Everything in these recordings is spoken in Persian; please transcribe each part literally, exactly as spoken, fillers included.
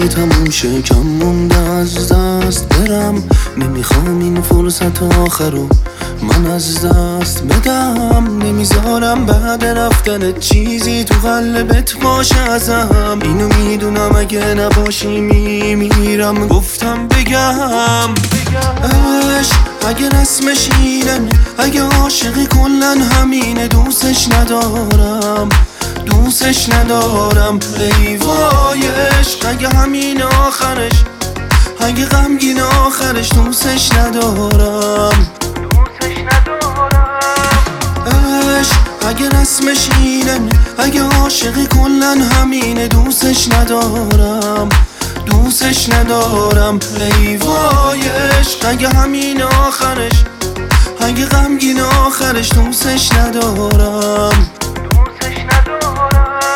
وقتی تموم شه کم مونده از دست برم، نمیخوام این فرصت آخرو من از دست بدم. نمیذارم بعد رفتنت چیزی تو قلبت باشه ازم، اینو میدونم اگه نباشی میمیرم. گفتم بگم عشق اگه رسمش اینه، اگه عاشقی کلن همینه. دوستش ندارم دوستش ندارم ای وای عشق اگه همین آخرش، اگه غمگین آخرش. دوستش ندارم دوستش ندارم عشق اگه رسمش اینه، اگه عاشقی کلن همینه. دوستش ندارم دوستش ندارم ای وای عشق اگه همین آخرش، اگه غمگین آخرش. دوستش ندارم دوستش ندارم.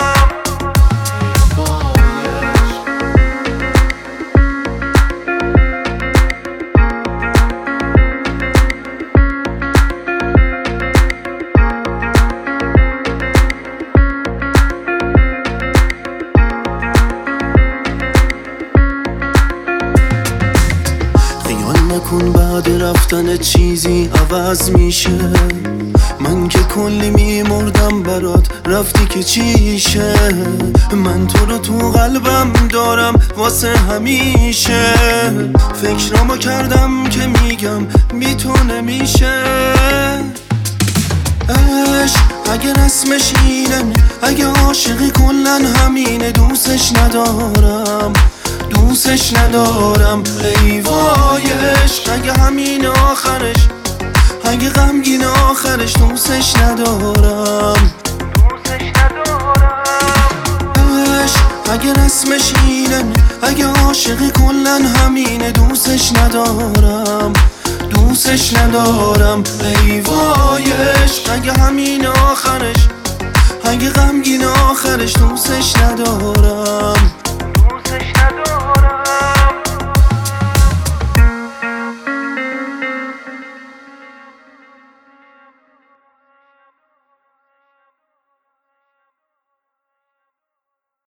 نکن بعد رفتن چیزی عوض میشه، من که کلی میمردم برات رفتی که چیشه. من تو رو تو قلبم دارم واسه همیشه، فکرامو کردم که میگم بی تو نمیشه. عشق اگه رسمش اینه، اگه عاشقی کلن همینه. دوستش ندارم دوستش ندارم ای وای عشق اگه همین آخرش، اگه غمگین آخرش. دوستش ندارم دوستش ندارم عشق اگه رسمش اینه، اگه عاشقی کلن همینه. دوستش ندارم دوستش ندارم ای وای عشق اگه همین آخرش، اگه غمگین آخرش. دوستش ندارم